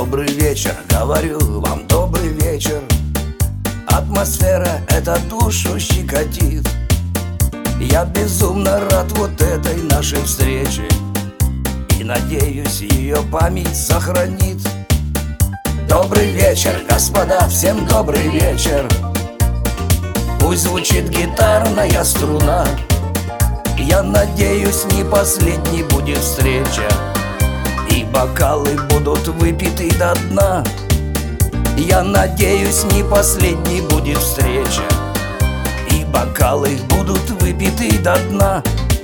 Добрый вечер, говорю вам, добрый вечер. Атмосфера эта душу щекотит. Я безумно рад вот этой нашей встрече и надеюсь, ее память сохранит. Добрый вечер, господа, всем добрый вечер. Пусть звучит гитарная струна. Я надеюсь, не последней будет встреча, и бокалы будут выпиты до дна. Я надеюсь, не последней будет встреча, и бокалы будут выпиты до дна.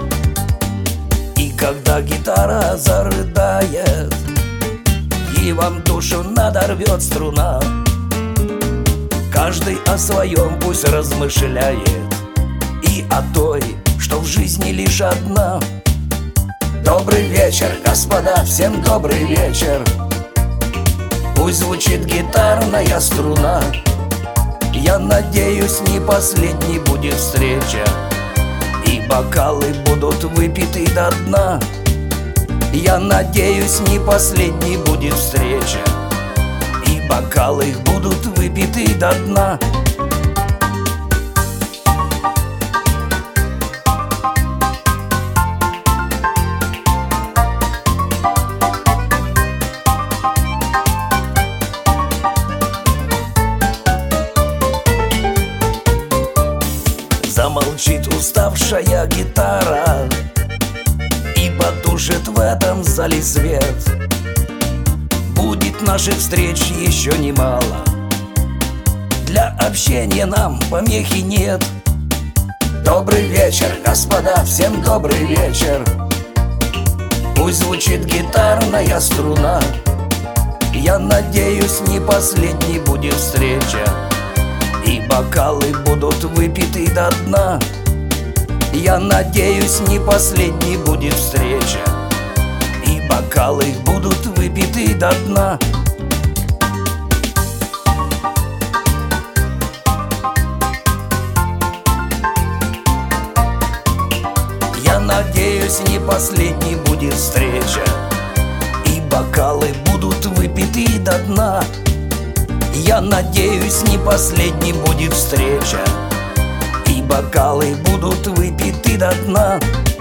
И когда гитара зарыдает, и вам душу надорвет струна, каждый о своем пусть размышляет, и о той, что в жизни лишь одна. Добрый вечер, господа, всем добрый вечер. Пусть звучит гитарная струна. Я надеюсь, не последней будет встреча, и бокалы будут выпиты до дна. Я надеюсь, не последней будет встреча, и бокалы будут выпиты до дна. Замолчит уставшая гитара и потушит в этом зале свет. Будет наших встреч еще немало, для общения нам помехи нет. Добрый вечер, господа, всем добрый вечер. Пусть звучит гитарная струна. Я надеюсь, не последней будет встреча, и бокалы будут выпиты до дна. Я надеюсь, не последней будет встреча, и бокалы будут выпиты до дна. Я надеюсь, не последней будет встреча, и бокалы будут выпиты до дна. Я надеюсь, не последней будет встреча, и бокалы будут выпиты до дна.